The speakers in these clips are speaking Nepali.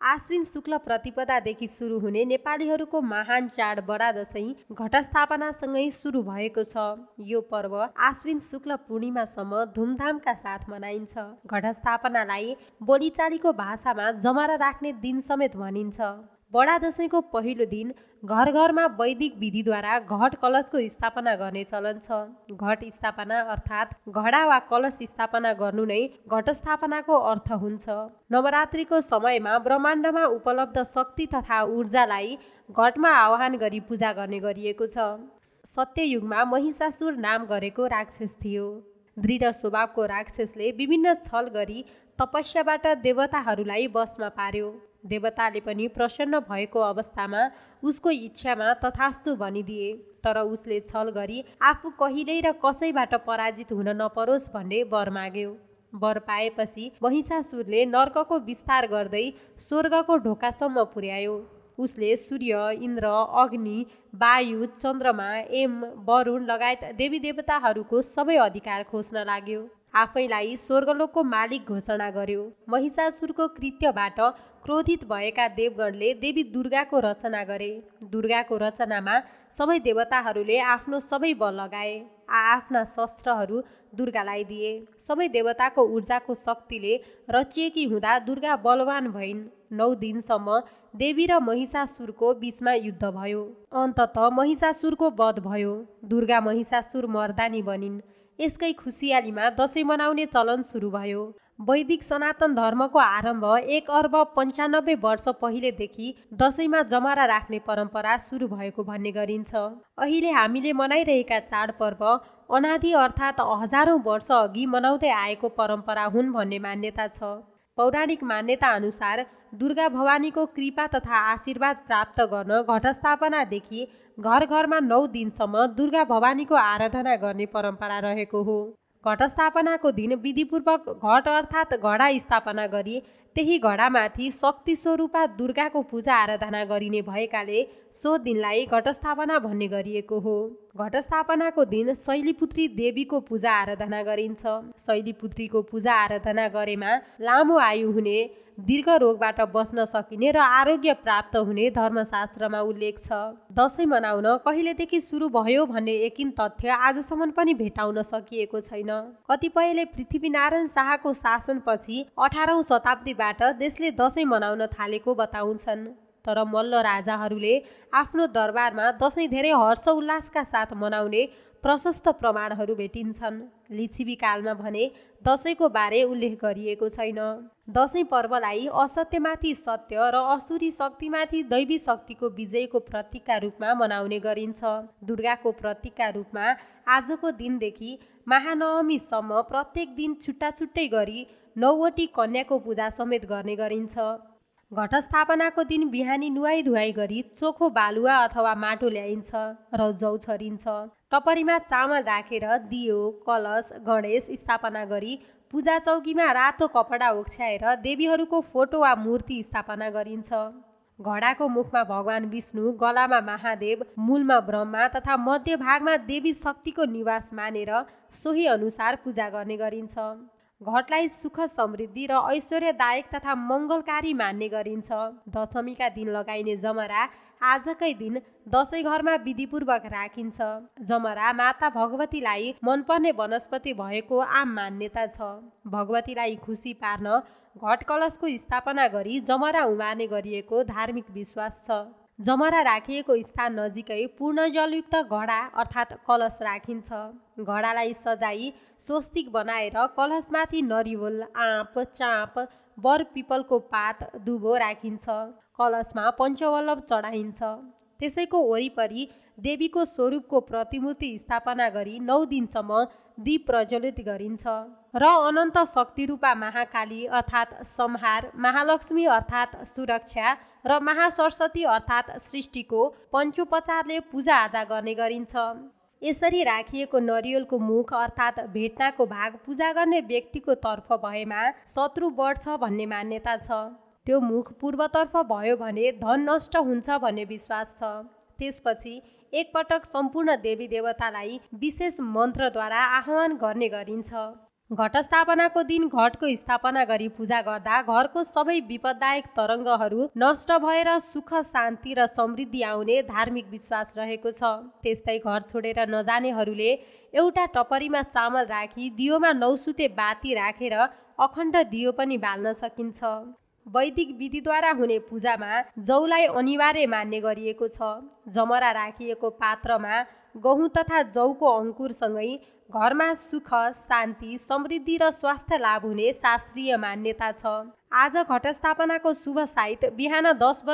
आश्विन शुक्ल प्रतिपदादेखि सुरु हुने नेपालीहरूको महान चाड बडा दशैँ घटस्थापनासँगै सुरु भएको छ। यो पर्व आश्विन शुक्ल पूर्णिमासम्म धुमधामका साथ मनाइन्छ। घटस्थापनालाई बोलीचालीको भाषामा जमरा राख्ने दिन समेत भनिन्छ। बडा दशैँको पहिलो दिन घर घरमा वैदिक विधिद्वारा घट कलशको स्थापना गर्ने चलन छ। घट स्थापना अर्थात् घडा वा कलश स्थापना गर्नु नै घटस्थापनाको अर्थ हुन्छ। नवरात्रिको समयमा ब्रह्माण्डमा उपलब्ध शक्ति तथा ऊर्जालाई घटमा आह्वान गरी पूजा गर्ने गरिएको छ। सत्ययुगमा महिषासुर नाम गरेको राक्षस थियो। दृढ स्वभावको राक्षसले विभिन्न छल गरी तपस्याबाट देवताहरूलाई वशमा पार्यो। देवताले पनि प्रसन्न भएको अवस्थामा उसको इच्छामा तथास्तु भनिदिए। तर उसले छल गरी आफू कहिल्यै र कसैबाट पराजित हुन नपरोस् भन्ने वर माग्यो। वर पाएपछि महिषासुरले नर्कको विस्तार गर्दै स्वर्गको ढोकासम्म पुर्यायो। उसले सूर्य, इन्द्र, अग्नि, वायु, चन्द्रमा, यम, वरुण लगायत देवी देवताहरूको सबै अधिकार खोज्न लाग्यो। आफैलाई स्वर्गलोकको मालिक घोषणा गर्यो। महिषासुरको कृत्यबाट क्रोधित भएका देवगणले देवी दुर्गाको रचना गरे। दुर्गाको रचनामा सबै देवताहरूले आफ्नो सबै बल लगाए। आफ्ना शस्त्रहरू दुर्गालाई दिए। सबै देवताको ऊर्जाको शक्तिले रचिएकी हुँदा दुर्गा बलवान भइन्। 9 दिनसम्म देवी र महिषासुरको बीचमा युद्ध भयो। अन्ततः महिषासुरको वध भयो। दुर्गा महिषासुर मर्दानी बनिन्। यसकै खुसियालीमा दशैँ मनाउने चलन सुरु भयो। वैदिक सनातन धर्मको आरम्भ 1 अर्ब 95 वर्ष पहिलेदेखि दशैँमा जमरा राख्ने परम्परा सुरु भएको भन्ने गरिन्छ। अहिले हामीले मनाइरहेका चाडपर्व अनादि अर्थात् हजारौँ वर्ष अघि मनाउँदै आएको परम्परा हुन् भन्ने मान्यता छ। पौराणिक मान्यता अनुसार दुर्गा भवानीको कृपा तथा आशीर्वाद प्राप्त गर्न घटस्थापनादेखि घर घरमा 9 दिनसम्म दुर्गा भवानीको आराधना गर्ने परम्परा रहेको हो। घटस्थापनाको दिन विधिपूर्वक घट अर्थात् घडा स्थापना गरी त्यही घडामाथि शक्ति स्वरूपा दुर्गाको पूजा आराधना गरिने भएकाले सो दिनलाई घटस्थापना भन्ने गरिएको हो। घटस्थापनाको दिन शैलीपुत्री देवीको पूजा आराधना गरिन्छ। शैलीपुत्रीको पूजा आराधना गरेमा लामो आयु हुने, दीर्घ रोगबाट बच्न सकिने र आरोग्य प्राप्त हुने धर्मशास्त्रमा उल्लेख छ। दशैँ मनाउन कहिलेदेखि सुरु भयो भन्ने यकिन तथ्य आजसम्म पनि भेटाउन सकिएको छैन। कतिपयले पृथ्वीनारायण शाहको शासनपछि 18औं शताब्दीबाट देशले दशैँ मनाउन थालेको बताउँछन्। तर मल्ल राजाहरूले आफ्नो दरबारमा दशैँ धेरै हर्ष उल्लासका साथ मनाउने प्रशस्त प्रमाणहरू भेटिन्छन्। लिच्छवी कालमा भने दशैँको बारे उल्लेख गरिएको छैन। दशैँ पर्वलाई असत्यमाथि सत्य र असुरी शक्तिमाथि दैवी शक्तिको विजयको प्रतीकका रूपमा मनाउने गरिन्छ। दुर्गाको प्रतीकका रूपमा आजको दिनदेखि महानवमीसम्म प्रत्येक दिन छुट्टा छुट्टै गरी 9वटी कन्याको पूजा समेत गर्ने गरिन्छ। घटस्थापनाको दिन बिहानी नुहाई धुवाई गरी चोखो बालुवा अथवा माटो ल्याइन्छ र जौ छरिन्छ। टपरीमा चामल राखेर दियो, कलश, गणेश स्थापना गरी पूजा चौकीमा रातो कपडा ओछ्याएर देवीहरूको फोटो वा मूर्ति स्थापना गरिन्छ। घडाको मुखमा भगवान विष्णु, गलामा महादेव, मूलमा ब्रह्मा तथा मध्यभागमा देवी शक्तिको निवास मानेर सोही अनुसार पूजा गर्ने गरिन्छ। घटलाई सुख समृद्धि र ऐश्वर्यदायक तथा मङ्गलकारी मान्ने गरिन्छ। दशमीका दिन लगाइने जमरा आजकै दिन दशैँ घरमा विधिपूर्वक राखिन्छ। जमरा माता भगवतीलाई मनपर्ने वनस्पति भएको आम मान्यता छ। भगवतीलाई खुसी पार्न घट कलशको स्थापना गरी जमरा उमार्ने गरिएको धार्मिक विश्वास छ। जमरा राखिएको स्थान नजिकै पूर्ण जलयुक्त घडा अर्थात् कलश राखिन्छ। घडालाई सजाई स्वस्तिक बनाएर कलशमाथि नरिवल, आँप, चाँप, बर पिपलको पात, दुबो राखिन्छ। कलशमा पञ्चवल्लभ चढाइन्छ। त्यसैको वरिपरि देवीको स्वरूपको प्रतिमूर्ति स्थापना गरी 9 दिनसम्म दीप प्रज्वलित गरिन्छ र अनन्त शक्तिरूपा महाकाली अर्थात् संहार, महालक्ष्मी अर्थात् सुरक्षा र महासरस्वती अर्थात् सृष्टिको पञ्चोपचारले पूजाआजा गर्ने गरिन्छ। यसरी राखिएको नरिवलको मुख अर्थात् भेट्नाको भाग पूजा गर्ने व्यक्तिको तर्फ भएमा शत्रु बढ्छ भन्ने मान्यता छ। त्यो मुख पूर्वतर्फ भयो भने धन नष्ट हुन्छ भन्ने विश्वास छ। त्यसपछि एकपटक सम्पूर्ण देवी देवतालाई विशेष मन्त्रद्वारा आह्वान गर्ने गरिन्छ। घटस्थापनाको दिन घटको स्थापना गरी पूजा गर्दा घरको सबै विपददायक तरङ्गहरू नष्ट भएर सुख शान्ति र समृद्धि आउने धार्मिक विश्वास रहेको छ। त्यस्तै घर छोडेर नजानेहरूले एउटा टपरीमा चामल राखी दियोमा 9 सुते बाती राखेर अखण्ड दियो पनि बाल्न सकिन्छ। वैदिक विधिद्वारा हुने पूजामा जौलाई अनिवार्य मान्ने गरिएको छ। जमरा राखिएको पात्रमा गहुँ तथा जौको अङ्कुरसँगै घरमा सुख शान्ति समृद्धि र स्वास्थ्य लाभ हुने शास्त्रीय मान्यता छ। आज घटस्थापनाको शुभ साइत बिहान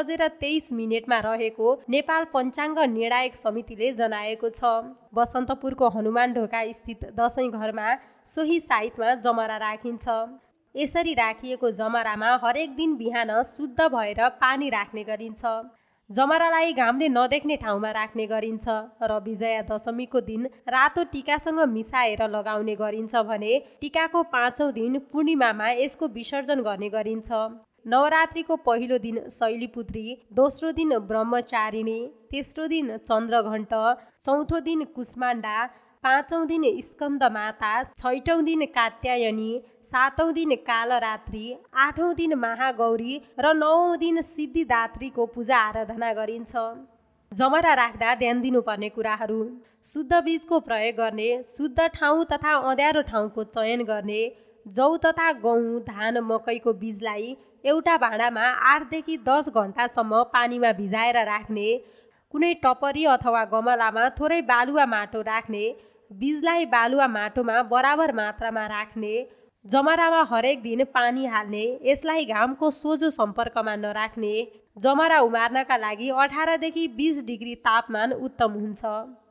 10:23 रहेको नेपाल पञ्चाङ्ग निर्णायक समितिले जनाएको छ। बसन्तपुरको हनुमान ढोका स्थित दशैँ घरमा सोही साइतमा जमरा राखिन्छ। यसरी राखिएको जमरामा हरेक दिन बिहान शुद्ध भएर पानी राख्ने गरिन्छ। जमरालाई घामले नदेख्ने ठाउँमा राख्ने गरिन्छ र विजया दशमीको दिन रातो टीकासँग मिसाएर लगाउने गरिन्छ भने टीकाको 5औं दिन पूर्णिमामा यसको विसर्जन गर्ने गरिन्छ। नवरात्रिको पहिलो दिन शैलीपुत्री, दोस्रो दिन ब्रह्मचारिणी, तेस्रो दिन चन्द्रघण्ट, चौथो दिन कुष्माण्डा, 5औं दिन स्कन्द माता, 6औं दिन कात्यायनी, 7औं दिन कालरात्रि, 8औं दिन महागौरी र 9औं दिन सिद्धिदात्रीको पूजा आराधना गरिन्छ। जमरा राख्दा ध्यान दिनुपर्ने कुराहरू: शुद्ध बीजको प्रयोग गर्ने, शुद्ध ठाउँ तथा अँध्यारो ठाउँको चयन गर्ने, जौ तथा गहुँ धान मकैको बीजलाई एउटा भाँडामा 8 देखि 10 घण्टासम्म पानीमा भिजाएर राख्ने, कुनै टपरी अथवा गमलामा थोरै बालुवा माटो राख्ने, बीजलाई बालुवा माटोमा बराबर मात्रामा राख्ने, जमरामा हरेक दिन पानी हाल्ने, यसलाई घामको सोझो सम्पर्कमा नराख्ने, जमरा उमार्नका लागि 18 देखि 20 डिग्री तापमान उत्तम हुन्छ।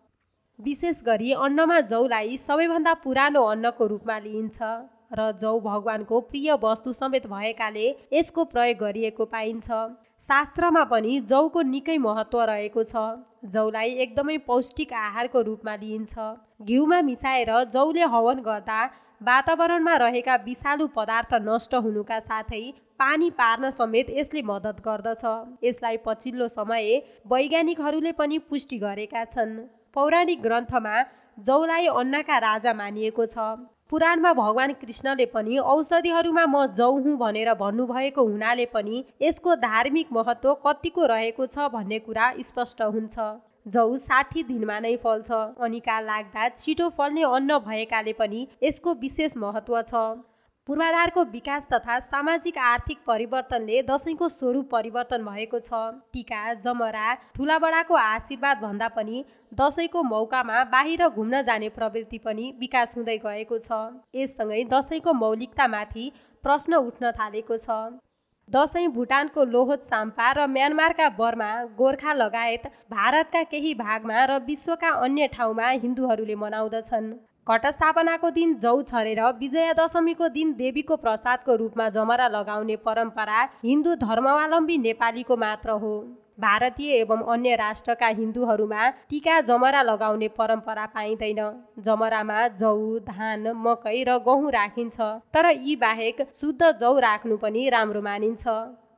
विशेष गरी अन्नमा जौलाई सबैभन्दा पुरानो अन्नको रूपमा लिइन्छ र जौ भगवानको प्रिय वस्तु समेत भएकाले यसको प्रयोग गरिएको पाइन्छ। शास्त्रमा पनि जौको निकै महत्त्व रहेको छ। जौलाई एकदमै पौष्टिक आहारको रूपमा लिइन्छ। घिउमा मिसाएर जौले हवन गर्दा वातावरणमा रहेका विषालु पदार्थ नष्ट हुनुका साथै पानी पार्न समेत यसले मद्दत गर्दछ। यसलाई पछिल्लो समय वैज्ञानिकहरूले पनि पुष्टि गरेका छन्। पौराणिक ग्रन्थमा जौलाई अन्नका राजा मानिएको छ। पुराणमा भगवान कृष्णले पनि औषधिहरूमा म जौ हुँ भनेर भन्नुभएको हुनाले पनि यसको धार्मिक महत्त्व कतिको रहेको छ भन्ने कुरा स्पष्ट हुन्छ। जौ 60 दिनमा नै फल्छ। अनिकाल लाग्दा छिटो फल्ने अन्न भएकाले पनि यसको विशेष महत्त्व छ। पूर्वाधारको विकास तथा सामाजिक आर्थिक परिवर्तनले दशैंको स्वरूप परिवर्तन भएको छ। टीका, जमरा, ठुलाबडाको आशीर्वाद भन्दा पनि दशैंको मौकामा बाहिर घुम्न जाने प्रवृत्ति पनि विकास हुँदै गएको छ। यससँगै दशैंको मौलिकतामाथि प्रश्न उठ्न थालेको छ। दशैं भुटानको लोहोत साम्पा र म्यानमारका बर्मा, गोर्खा लगायत भारतका केही भागमा र विश्वका अन्य ठाउँमा हिन्दूहरूले मनाउँदछन्। घटस्थापनाको दिन जौ छरेर विजया दशमीको दिन देवीको प्रसादको रूपमा जमरा लगाउने परम्परा हिन्दू धर्मावलम्बी नेपालीको मात्र हो। भारतीय एवं अन्य राष्ट्रका हिन्दूहरूमा टीका जमरा लगाउने परम्परा पाइँदैन। जमरामा जौ, धान, मकै र गहुँ राखिन्छ, तर यी बाहेक शुद्ध जौ राख्नु पनि राम्रो मानिन्छ।